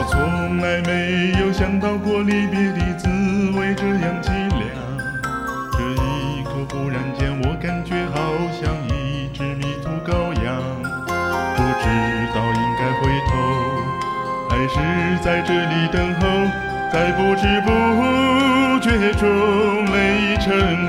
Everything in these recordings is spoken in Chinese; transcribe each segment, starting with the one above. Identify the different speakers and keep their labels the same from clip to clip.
Speaker 1: 从来没有想到过离别的滋味这样凄凉，这一刻忽然间我感觉好像一只迷途羔羊，不知道应该回头还是在这里等候，在不知不觉中泪成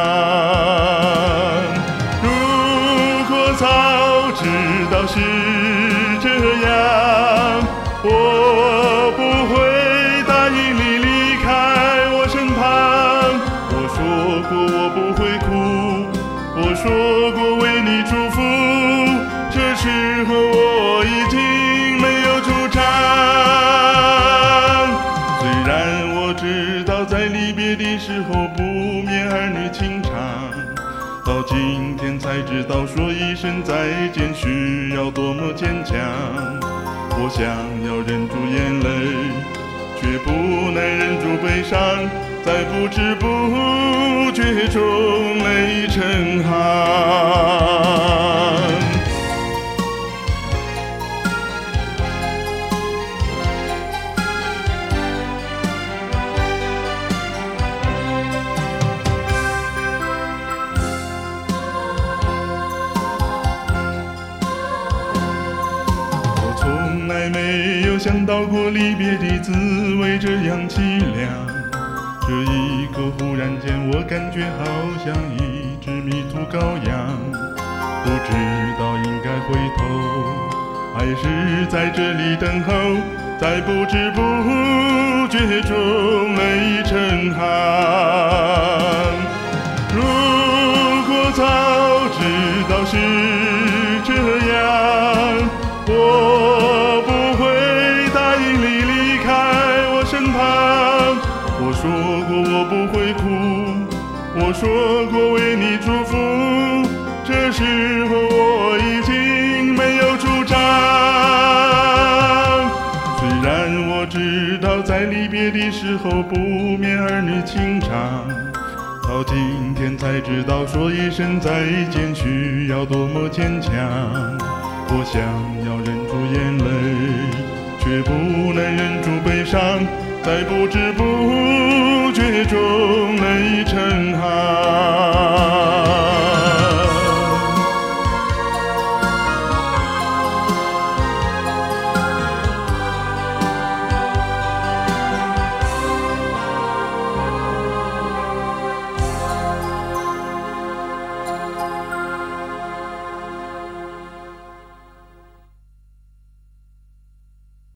Speaker 1: 行。如果早知道是这样，我不会答应你离开我身旁。我说过我不会哭，我说过为你祝福，这时候我已经没有主张。虽然我知道在离别的时候不免儿女情长，到今天才知道说一声再见需要多么坚强。我想要忍住眼泪，却不能忍住悲伤，在不知不觉中泪成行。从来没有想到过离别的滋味这样凄凉，这一刻忽然间我感觉好像一只迷途羔羊，不知道应该回头还是在这里等候，在不知不觉中泪成行。如果早知道是这样，我不会答应你离开我身旁。我说过我不会哭，我说过为你祝福，这时候我已经没有主张。虽然我知道在离别的时候不免儿女情长，到今天才知道说一声再见需要多么坚强。我想要忍住眼泪，却不能忍住悲伤，在不知不觉中泪成行。